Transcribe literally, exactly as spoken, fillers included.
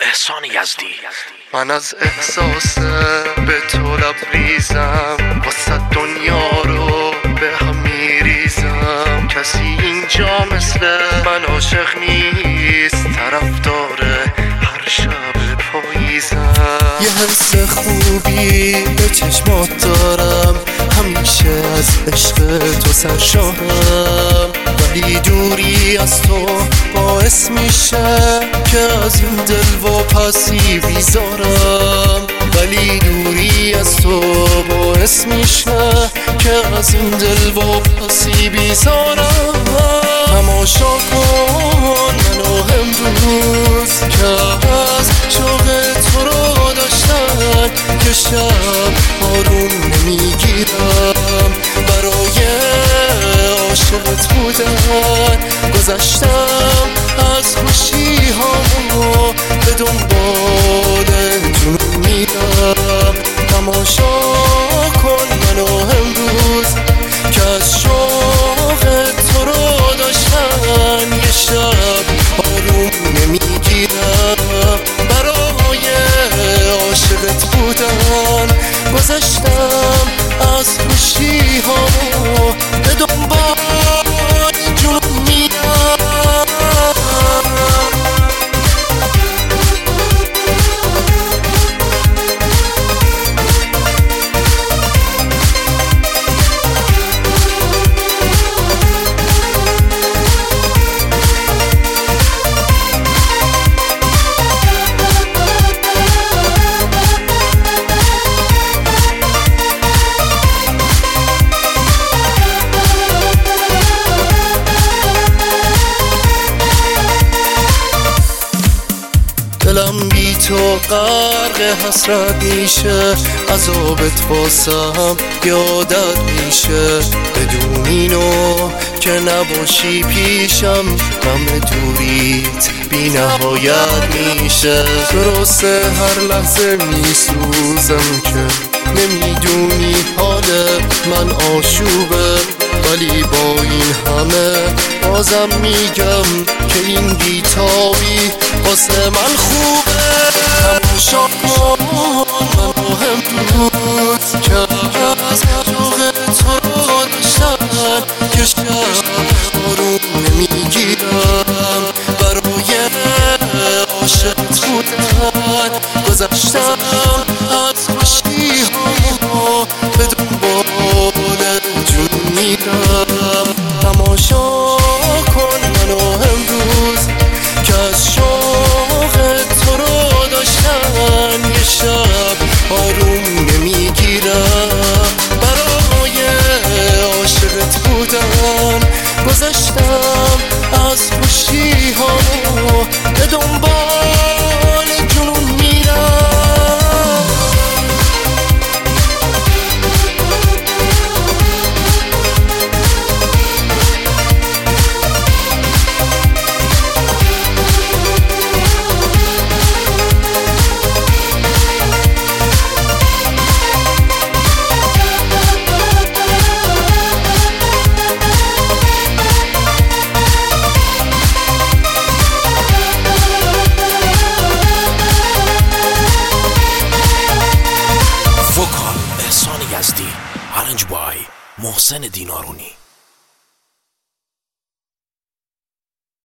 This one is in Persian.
احسان یزدی. من از احساس به تو لبریزم، واسه دنیا رو به هم میریزم. کسی اینجا مثل من عاشق نیست، طرفدار هر شب پاییزم. یه حس خوبی به چشمات دارم، همیشه از عشق تو سرشارم. ولی دوری از تو باعث میشه که از این دل واپسی بیزارم. ولی دوری از تو باعث میشه که از این دل واپسی بیزارم. تماشا کن منو امروز که از شوق تو رو داشتن که شب آروم نمیگیرم. برای عاشقت بودن گذشتم از خوشی هامو، به دنبال جنون میرم. تماشا کن منو امروز که از شوق تو رو داشتن یه شب آروم نمیگیرم. برای عاشقت بودن گذشتم از خوشی هامو، به دنبال جنون میرم. دلم بی تو غرق حسرت میشه، عذابت واسم یادت میشه. بدون اینو که نباشی پیشم، غم دوریت بی نهایت میشه. درسته هر لحظه میسوزم که نمیدونی حال من آشوبه، ولی با این همه بازم میگم که این بیتابی واسه من خوبه. تماشا کن منو امروز که از شوق تو رو داشتن که شب آروم نمیگیرم. برای عاشقت بودن گذشتم از خوشی هامو، به دنبال جنون میرم. تماشا کن منو امروز که از شوق تو رو داشتن یه شب آروم نمیگیرم. برای عاشقت بودن گذشتم از خوشی هامو، به دنبال جنون میرم. احسان یزدی. arranged by محسن دینارونی.